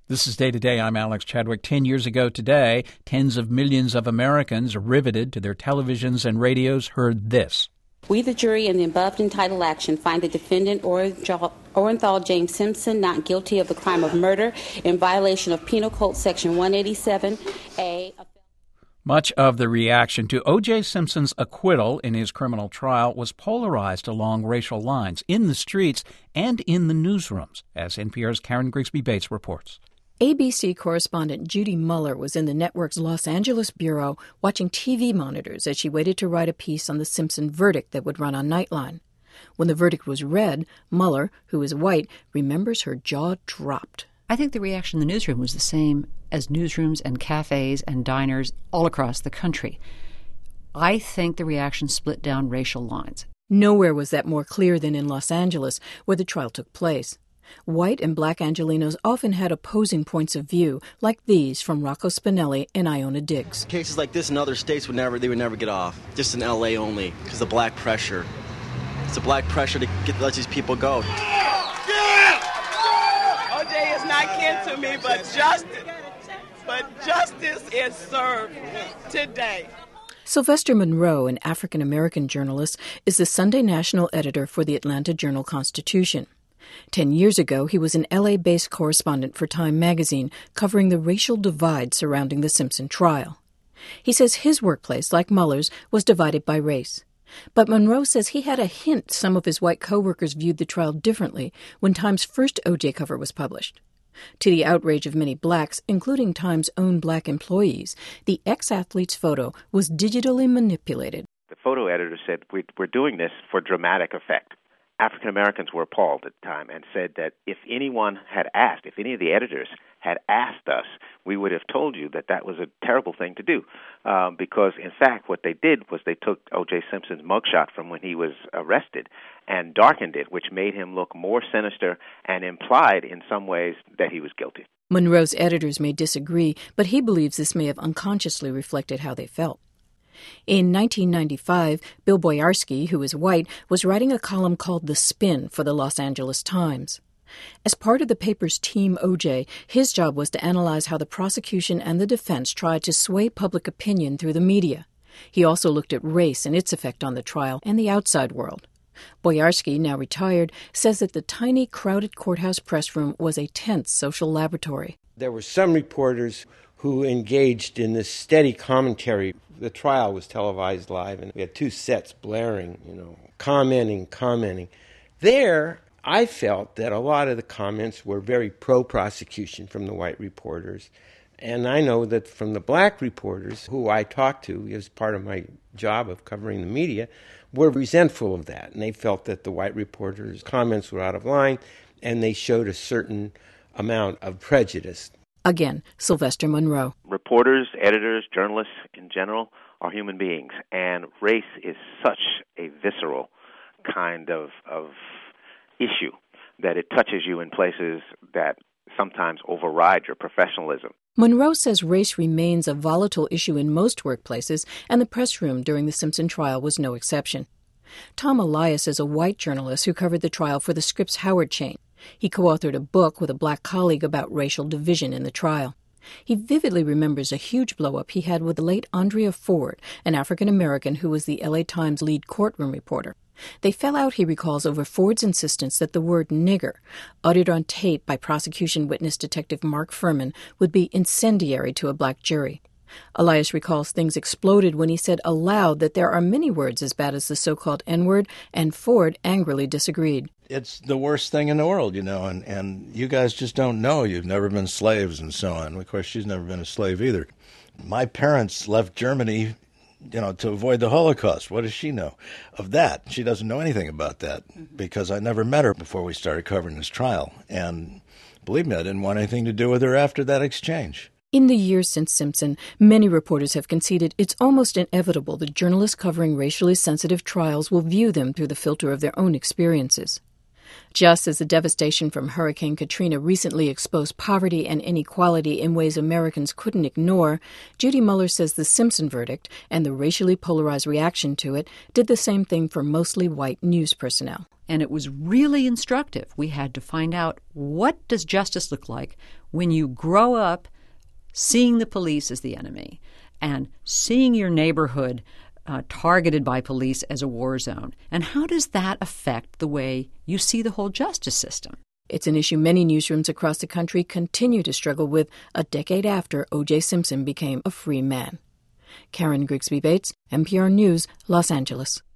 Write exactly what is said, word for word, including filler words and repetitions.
This is Day to Day. I'm Alex Chadwick. Ten years ago today, tens of millions of Americans riveted to their televisions and radios heard this. We, the jury, in the above entitled action, find the defendant Orenthal James Simpson not guilty of the crime of murder in violation of Penal Code Section one eighty-seven A. Much of the reaction to O J. Simpson's acquittal in his criminal trial was polarized along racial lines in the streets and in the newsrooms, as N P R's Karen Grigsby Bates reports. A B C correspondent Judy Muller was in the network's Los Angeles bureau watching T V monitors as she waited to write a piece on the Simpson verdict that would run on Nightline. When the verdict was read, Muller, who is white, remembers her jaw dropped. I think the reaction in the newsroom was the same as newsrooms and cafes and diners all across the country. I think the reaction split down racial lines. Nowhere was that more clear than in Los Angeles, where the trial took place. White and black Angelenos often had opposing points of view, like these from Rocco Spinelli and Iona Diggs. Cases like this in other states would never, they would never get off. Just in L A only, because the black pressure. It's the black pressure to get let these people go. Yeah! O J is not kin to me, but justice, but justice is served today. Sylvester Monroe, an African-American journalist, is the Sunday national editor for the Atlanta Journal-Constitution. Ten years ago, he was an L A-based correspondent for Time magazine covering the racial divide surrounding the Simpson trial. He says his workplace, like Muller's, was divided by race. But Monroe says he had a hint some of his white coworkers viewed the trial differently when Time's first O J cover was published. To the outrage of many blacks, including Time's own black employees, the ex-athlete's photo was digitally manipulated. The photo editor said, we're doing this for dramatic effect. African Americans were appalled at the time and said that if anyone had asked, if any of the editors had asked us, we would have told you that that was a terrible thing to do. Um, because, in fact, what they did was they took O J. Simpson's mugshot from when he was arrested and darkened it, which made him look more sinister and implied in some ways that he was guilty. Monroe's editors may disagree, but he believes this may have unconsciously reflected how they felt. In nineteen ninety-five, Bill Boyarsky, who is white, was writing a column called The Spin for the Los Angeles Times. As part of the paper's Team O J, his job was to analyze how the prosecution and the defense tried to sway public opinion through the media. He also looked at race and its effect on the trial and the outside world. Boyarsky, now retired, says that the tiny, crowded courthouse press room was a tense social laboratory. There were some reporters who engaged in this steady commentary. The trial was televised live, and we had two sets blaring, you know, commenting, commenting. There, I felt that a lot of the comments were very pro-prosecution from the white reporters. And I know that from the black reporters, who I talked to as part of my job of covering the media, were resentful of that. And they felt that the white reporters' comments were out of line, and they showed a certain amount of prejudice. Again, Sylvester Monroe. Reporters, editors, journalists in general are human beings, and race is such a visceral kind of, of issue that it touches you in places that sometimes override your professionalism. Monroe says race remains a volatile issue in most workplaces, and the press room during the Simpson trial was no exception. Tom Elias is a white journalist who covered the trial for the Scripps Howard chain. He co-authored a book with a black colleague about racial division in the trial. He vividly remembers a huge blow-up he had with the late Andrea Ford, an African-American who was the L A Times lead courtroom reporter. They fell out, he recalls, over Ford's insistence that the word nigger, uttered on tape by prosecution witness Detective Mark Furman, would be incendiary to a black jury. Elias recalls things exploded when he said aloud that there are many words as bad as the so-called N-word, and Ford angrily disagreed. It's the worst thing in the world, you know, and, and you guys just don't know. You've never been slaves and so on. Of course, she's never been a slave either. My parents left Germany, you know, to avoid the Holocaust. What does she know of that? She doesn't know anything about that because I never met her before we started covering this trial. And believe me, I didn't want anything to do with her after that exchange. In the years since Simpson, many reporters have conceded it's almost inevitable that journalists covering racially sensitive trials will view them through the filter of their own experiences. Just as the devastation from Hurricane Katrina recently exposed poverty and inequality in ways Americans couldn't ignore, Judy Muller says the Simpson verdict and the racially polarized reaction to it did the same thing for mostly white news personnel. And it was really instructive. We had to find out, what does justice look like when you grow up seeing the police as the enemy and seeing your neighborhood uh, targeted by police as a war zone? And how does that affect the way you see the whole justice system? It's an issue many newsrooms across the country continue to struggle with a decade after O J. Simpson became a free man. Karen Grigsby Bates, N P R News, Los Angeles.